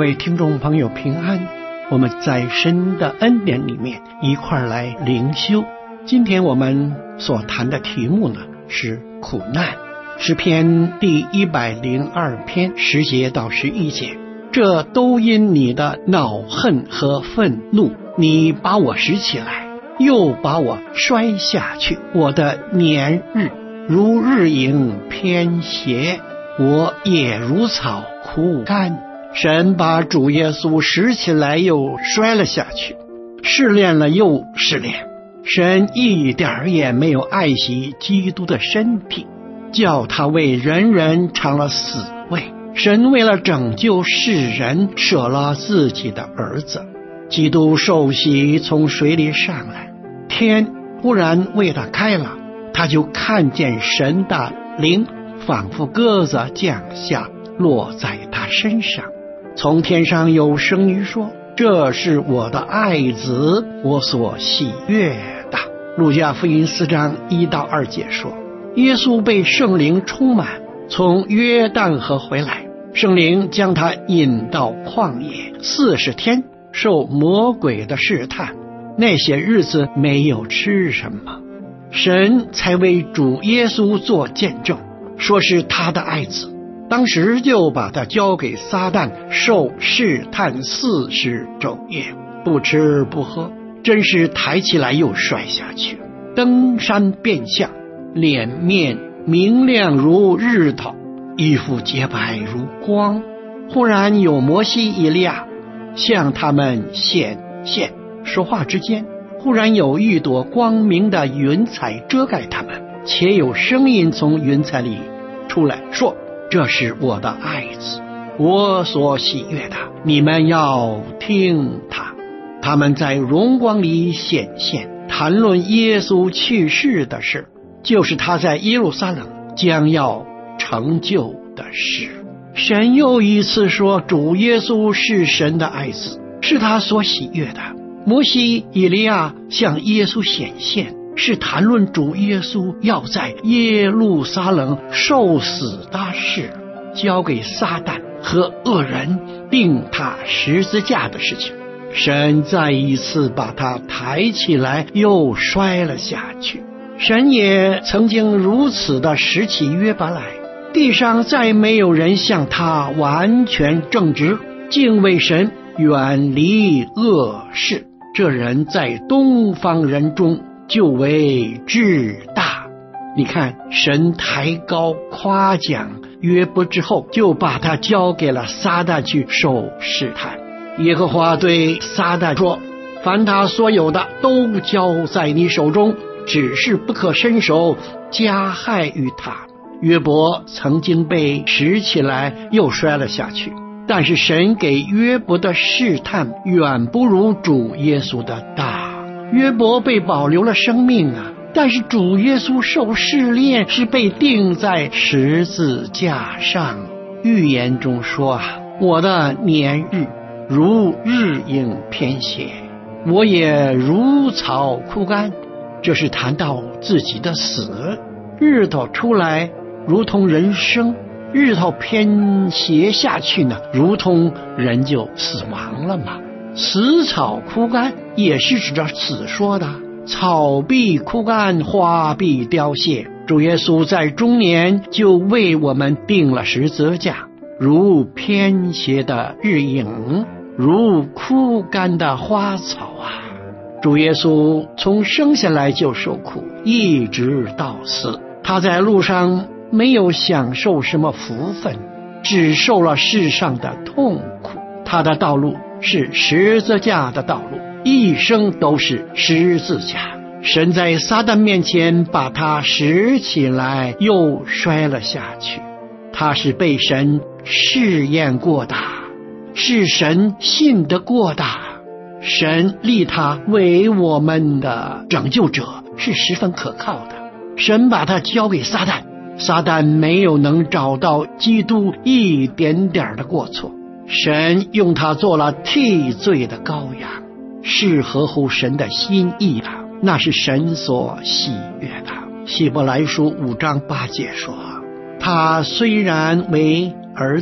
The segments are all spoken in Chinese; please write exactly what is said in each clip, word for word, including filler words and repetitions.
位听众朋友平安，我们在神的恩典里面一块儿来灵修。今天我们所谈的题目呢是苦难，诗篇第一百零二篇十节到十一节。这都因你的恼恨和愤怒，你把我拾起来，又把我摔下去。我的年日如日影偏斜，我也如草枯干。神把主耶稣拾起来又摔了下去，试炼了又试炼。神一点也没有爱惜基督的身体，叫他为人人尝了死味。神为了拯救世人，舍了自己的儿子。基督受洗从水里上来，天忽然为他开了，他就看见神的灵仿佛鸽子降下，落在他身上。从天上有声音说，这是我的爱子，我所喜悦的。路加福音四章一到二节说，耶稣被圣灵充满，从约旦河回来，圣灵将他引到旷野，四十天受魔鬼的试探。那些日子没有吃什么，神才为主耶稣做见证，说是他的爱子。当时就把他交给撒旦，受试探四十昼夜，不吃不喝，真是抬起来又摔下去。登山变相，脸面明亮如日头，衣服洁白如光。忽然有摩西以利亚向他们显现，说话之间，忽然有一朵光明的云彩遮盖他们，且有声音从云彩里出来说，这是我的爱子，我所喜悦的，你们要听他。他们在荣光里显现，谈论耶稣去世的事，就是他在耶路撒冷将要成就的事。神又一次说，主耶稣是神的爱子，是他所喜悦的。摩西以利亚向耶稣显现，是谈论主耶稣要在耶路撒冷受死的事，交给撒旦和恶人钉他十字架的事情。神再一次把他抬起来，又摔了下去。神也曾经如此的拾起约伯来，地上再没有人像他完全正直，敬畏神，远离恶事。这人在东方人中就为至大。你看，神抬高夸奖约伯之后，就把他交给了撒旦去受试探。耶和华对撒旦说，凡他所有的都交在你手中，只是不可伸手加害于他。约伯曾经被拾起来又摔了下去，但是神给约伯的试探远不如主耶稣的大。约伯被保留了生命啊，但是主耶稣受试炼是被钉在十字架上。预言中说啊，我的年日如日影偏斜，我也如草枯干。这是谈到自己的死。日头出来如同人生，日头偏斜下去呢，如同人就死亡了嘛。死草枯干也是指着死说的，草必枯干，花必凋谢。主耶稣在中年就为我们钉了十字架，如偏斜的日影，如枯干的花草啊。主耶稣从生下来就受苦，一直到死。他在路上没有享受什么福分，只受了世上的痛苦。他的道路是十字架的道路，一生都是十字架。神在撒旦面前把他拾起来，又摔了下去。他是被神试验过的，是神信得过的。神立他为我们的拯救者，是十分可靠的。神把他交给撒旦，撒旦没有能找到基督一点点的过错。神用他做了替罪的羔羊，是合乎神的心意的，那是神所喜悦的。希伯来书五章八节说，他虽然为儿子，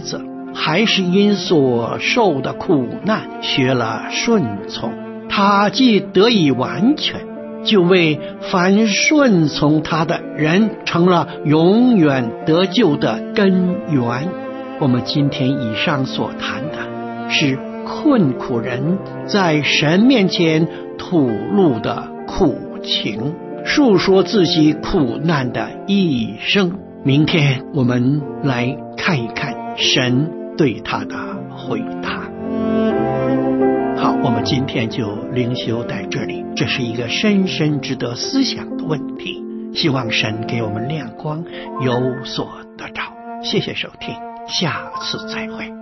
还是因所受的苦难学了顺从。他既得以完全，就为凡顺从他的人成了永远得救的根源。我们今天以上所谈的是困苦人在神面前吐露的苦情，述说自己苦难的一生。明天我们来看一看神对他的回答。好，我们今天就灵修在这里，这是一个深深值得思想的问题，希望神给我们亮光，有所得着。谢谢收听，下次再会。